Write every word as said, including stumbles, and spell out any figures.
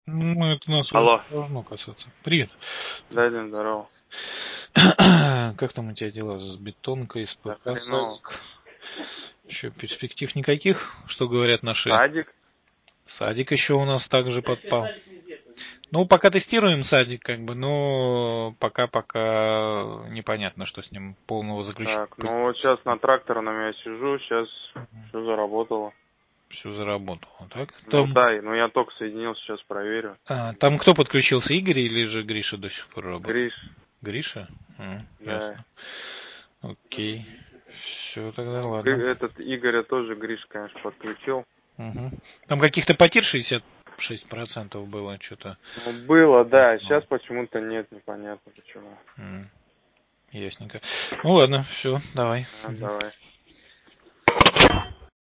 Ну, это нас уже Алло. должно касаться. Привет. Да, Дим, здорово. Как там у тебя дела с бетонкой, с Да ПК, хреново. садик? Еще перспектив никаких? Что говорят наши? Садик? Садик еще у нас также подпал. Ну, пока тестируем садик, как бы, но пока-пока непонятно, что с ним полного заключения. Так, ну вот сейчас на тракторном я сижу, сейчас все заработало. Все заработало, так? Ну Там, да, и- ну я только соединился, сейчас проверю. а, там кто подключился, Игорь или же Гриша до сих пор работает? Гриш, Гриша? А, да. ясно. Окей. Все, тогда Ну, ладно. Гри- этот Игоря тоже Гриш, конечно, подключил. Угу. Там каких-то потерь шестьдесят шесть процентов было, что-то. Ну было, да, сейчас почему-то нет, непонятно почему. М, Ясненько. Ну ладно, все, давай. А, давай.